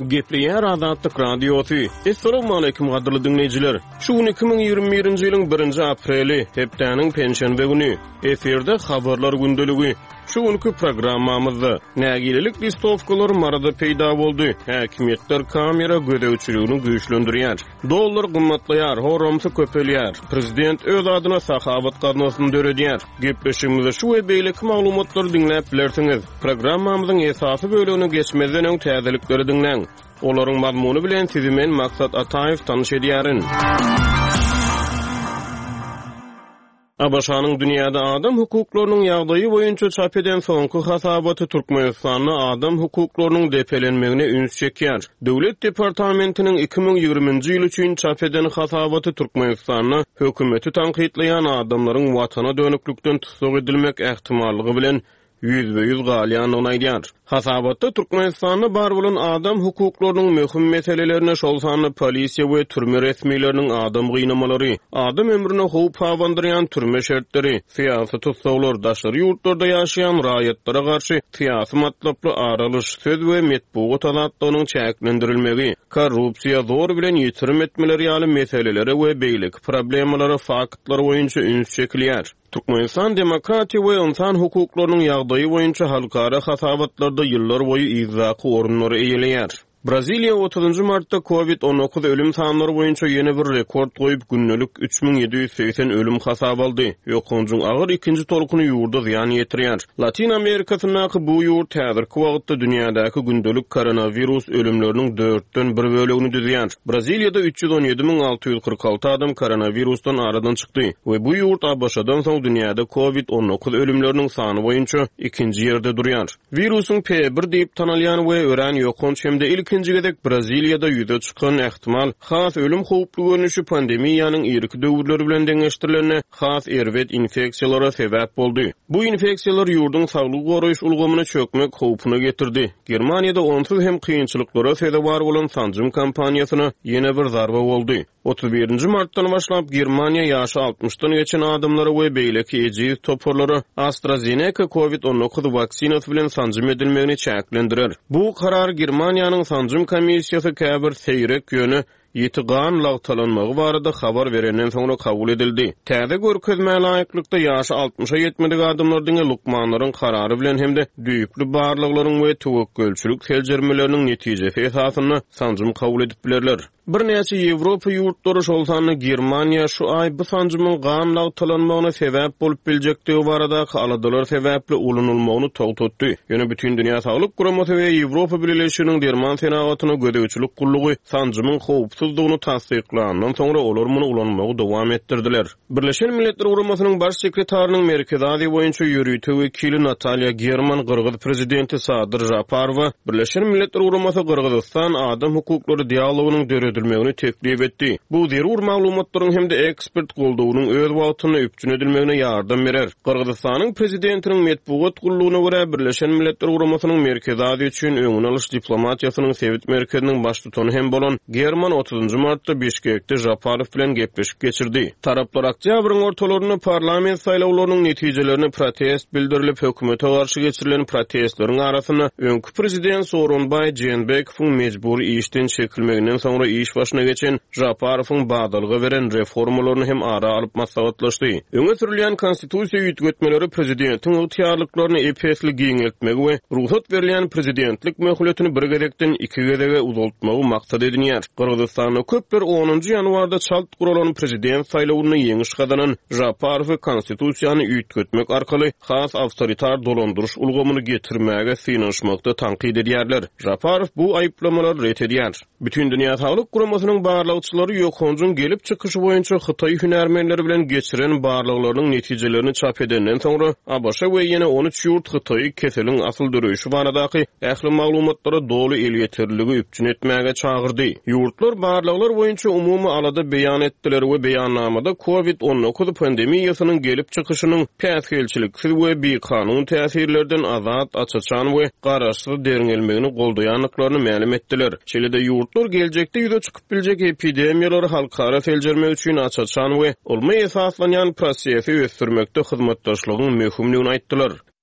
Gepliýär Azatlyk radiosu. Assalamu alaykum gaderly dinleýijiler. Şu 2021-nji ýylyň 1-nji apreli, hepdeniň penşenbe güni. Eferde habarlar gündeligi. Şu günkü programmamyzda nägilelik listowkalar marada peýda boldy. Häkimetler kamera gödäwçiligini güýçlendirýär. Dollar gymmatlaýar, horomsy köpelýär. Prezident öz adyna sahabat garnasyny döredýär. Gepleşigimizde şu we beýleki maglumatlary dinläp bilersiňiz. Programmamyzyň esasy bölügine geçmezden öň täzelikleri dinleň. Olaryň mazmuny bilen sizi men Maksat Ataýew tanyş edýärin. Abaşanyň dünýäde adam hukuklarynyň ýagdaýy boýunça çap eden soňky hasabaty Türkmenistanyň adam hukuklarynyň depelenmegine üns çekýär. Döwlet departamentiniň 2020-nji ýyl üçin çap eden hasabaty Türkmenistanyň hökümeti tanqidleýän adamlaryň watana dönüklükden tutsak edilmek ähtimallygy bilen %100 galýanyny aýdýar. Hasabatda Türkmenistanyň bar bolan adam hukuklarynyň möhüm meselelerine şol sany polisiýa we türme resmiýetleriniň adam gynamaları, adam ömrüne howp hawandyrýan türme şertleri, syýasy tutsaglar, daşary ýurtlarda ýaşaýan raýatlara garşy syýasy matlaply aralyş, söz we metbuat azatlygynyň çäklendirilmegi, korrupsiýa zor bilen ýetirim etmeleri ýaly meseleleri we beýleki problemlary faktlary boýunça üns çekilýär. Türkmenistan demokratiýa we insan hukuklarynyň ýagdaýy boýunça halkara hasabatlarda ýyllar boýu izzaky orunlary eýeleýär. Braziliya 30 martda COVID-19 ölüm sanlary boýunça ýene bir rekord goýup günnelik 3780 ölüm hasap aldy. Ýokunjyň agyr ikinji tolkuny ýurda ziýan ýetirýär. Latin Amerikasynyň bu ýurt häzirki wagtda dünýädäki gündelik koronavirus ölümleriniň 4den 1 bölegini düzýär. Braziliýada 317.646 adam koronavirusdan aradan çykdy we bu ýurt ABŞ-dan soň dünýäde COVID-19 ölümleriniň sany boýunça ikinji ýerde durýar. Virusyň P1 diýip tanalýan we ören ýokunç hemde ikinci gedek Braziliýada ýüze çykan ähtimal has ölüm howply görnüşi pandemiýanyň ýerki döwürleri bilen deňeşdirilene has erwet infeksiýalara sebäp boldy. Bu infeksiýalar ýurduň saglyk goraýyş ulgamyna çökmek howpuna getirdi. Germaniýada onsuz hem kynçylyklara sebäp bolan sanjym kampaniýasyna ýene bir zarba boldy. 31-nji martdan başlap Germaniýa ýaşy 60-dan geçen adamlara we beýleki ejiz toporlary AstraZeneca COVID-19 vaksinasy bilen sanjym edilmegini çäklendirer. Bu karar Germaniýanyň sanjym komissiýasy käbir seýrek ýöne ýetigan lagtalanmagy barada habar berenden soňra kabul edildi. Täze görkezme laýyklykda ýaşy 60-a ýetmedik adamlaryň lukmanlaryň karary bilen hemde düýüklü barlyklaryň we töwekkelçilik seljermeleriniň netijesi esasyny sanjym kabul edip bilerler. Bir näçe Ýewropa ýurtlary şol sany Germaniýa şu ay bu sanjymyň gam lagtalanmagyna sebäp bolup biljektigi baradaky aladalar sebäpli ulunulmagyny togtatdy. Ýöne bütün dünýä saglyk guramasy we Ýewropa Birleşiginiň derman senagatyna gödäwçilik gullugy sanjymyň howpsuzlygyny tasdiklandan soňra olar muny ulanmagy dowam etdirdiler. Birleşen Milletler Guramasynyň baş sekretarinyň Merkez Aziýa boýunça ýürüýtü wekili Natalya German Gyrgyz prezidenti Sadyr Japarowa Birleşen Milletler Guramasy Kyrgyzstan adam hukuklary dialogunyň döredilmegini teklip etdi. Bu zerur maglumatlaryň hemde ekspert goldawynyň öz wagtyny üpçün edilmegine ýardam berer. Kyrgyzstanyň prezidentiniň metbuat gullugyna görä Birleşen Milletler Guramasynyň Merkez Aziýa üçin öňüne alyş diplomatiýasynyň sewit merkeziniň baş tutany hem bolan German 30 martda Bişkekde Japarow bilen gepleşip geçirdi. Taraplar oktýabryň ortalaryny parlament saýlawlarynyň netijelerini protest bildirilip hökümete garşy geçirilen protestleriň arasyna öňkü prezident Soronbay Jeenbekowyň mejburi işden çekilmeginden soňra iş başyna geçen Japarowyň badalyga beren reformalaryny hem ara alyp maslahatlaşdy. Öňe sürilýän konstitusiýa ýetgetmeleri prezidentiň ýetýärliklaryny epesli giňeltmegi we ruhsat berilýän prezidentlik möhletini bir gedekden 2 gedege uzaltmagy maksat edilýär. Kyrgyzstanyň köpler 10-njy ýanwarda çalt guralan prezident saýlawyny ýeňiş gazanan Japarow konstitusiýany ýetgetmek arkaly has awtoritar dolandyryş ulgamyny getirmäge synanyşmakda tanqid edýärler. Japarow bu aýyplamалary ret edýär. Bütün dünýä saglyk guramasynyň barlagçylary ýokunjyň gelip çykyşy boýunça Hytaý hünärmenleri bilen geçiren barlaklarynyň netijelerini çap edenden soňra ABŞ we ýene 13 ýurt Hytaý keseliň asyl döreýüşi baradaky ähli maglumatlara doly el ýetirligi üpçün etmäge çagyrdy. Ýurtlar barlaklar boýunça umumy alada beýan etdiler we beýannamada COVID-19 pandemiýasynyň gelip çykyşynyň päsgelçiliksiz we beýkanun täsirlerden azat, açaçan we garaşsyz deriňelmegini goldaýanlyklaryny ma'lum etdiler. Çilede ýurtlar geljekde ýüze çykyp biljek epidemiýalary halkara seljermek üçin açaçan we olma esaslanýan prosesi ösdürmekde hyzmatdaşlygyň möhümligini aýtdylar.